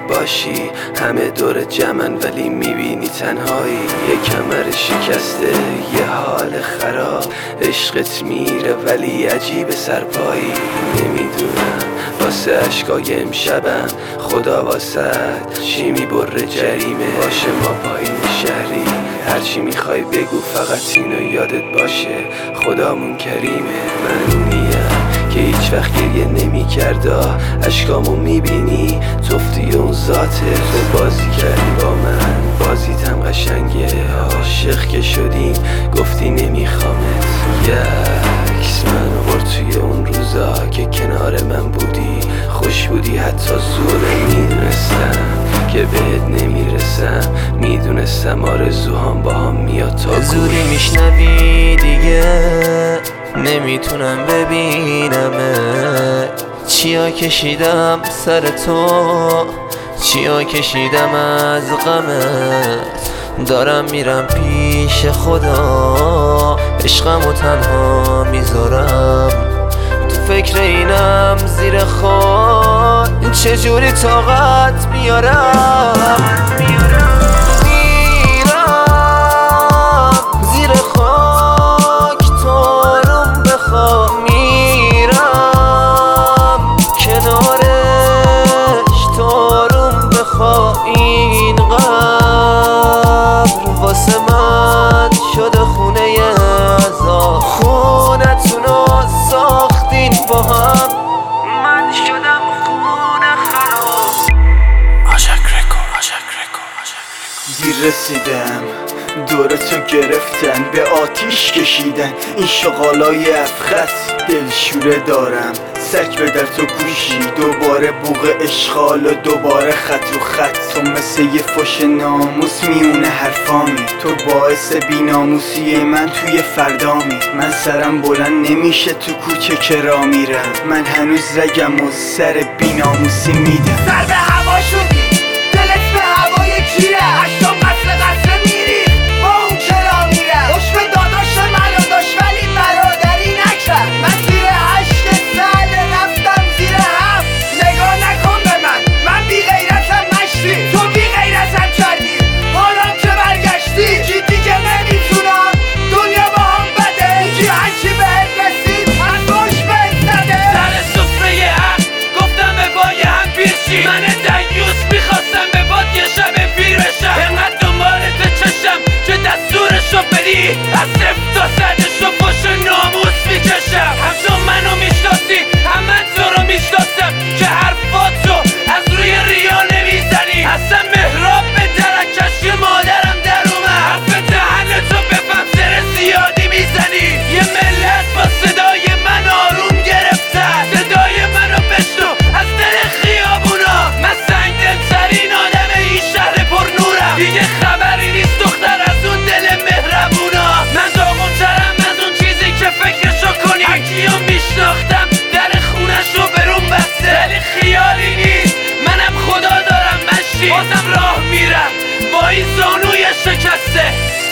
باشی. همه دور جمعن ولی میبینی تنهایی. یه کمر شکسته، یه حال خراب، عشقت میره ولی عجیب سرپایی. نمیدونم واسه عشقای امشبم خدا واسد چی میبره جریمه. باشه ما پایین شهری، هرچی میخوای بگو فقط اینو یادت باشه خدامون کریمه. من اونیم که هیچ وقت گریه نمی کرده، عشقامو میبینی توفتی اون ذاته. تو بازی کردی با من، بازیتم قشنگه، عاشق که شدیم گفتی نمیخوامت. یکس من آورد توی اون روزا که کنار من بودی، خوش بودی حتی زوره. میدونستم که بهت نمیرسم، میدونستم آرزوهام با هم میاد تا زودی میشنوی دیگه نمیتونم ببینمه. چیا کشیدم سر تو، چیا کشیدم از غمت. دارم میرم پیش خدا، عشقمو تنها میذارم. تو فکر اینم زیر خاک چجوری طاقت میارم. این قبر واسه من شده خونه عذاب. خونتونو ساختین با هم، من شدم خونه خراب. دیر رسیدم، دورتو گرفتن، به آتیش کشیدن این شغالای افخت. دلشوره دارم سک به در تو گوشی، دوباره بوق اشغال و دوباره خط رو خط. تو مثل یه فش ناموس میونه حرفامی، تو باعث بیناموسی من توی فردامی. من سرم بلند نمیشه تو کوچه که را میرم، من هنوز رگم و سر بیناموسی میدم. سر به هوا شدی، دلت به هوای کیه؟ هشتم قصر میری با اون چرا میره؟ خوش به داداش منو داشت ولی برادری نکرد. من زیر 8 سال رفتم زیر 7. نگاه نکن به من بی غیرتم نشتی، تو بی غیرتم کردی. حالا که برگشتی کی دیگه نمیتونم، دنیا با هم بده. یکی هرچی بهت رسید از باش بهت نده. سر سفره حق گفتم به بای هم پیشی، من دیوس میخواستم به باد یه شب پیر بشم. انقدر دنبالت چشم که دستورشو بدی، از 0 تا 100شو پشت ناموس میکشم. همچون منو میشناسی هم من تو رو میشناسم که حرفاتو از روی ریا نمیزنی. اصلا مهراب به درکش مادرم در اومد، حرف دهنتو بفهم سر زیادی میزنی. یه ملت با صدای من آروم گرفتن، صدای منو بشنو از دل خیابونا. من سنگ دلترین آدم این شهر پر نورم، دیگه خبری نیست دختر از اون دل مهربونا. من داغونترم از اون چیزی که فکرشو کنی. هرکیو میشناختم در خونشو برون بسته، ولی خیالی نیست منم خدا دارم مشتی. بازم راه میرم با این زانوی شکسته.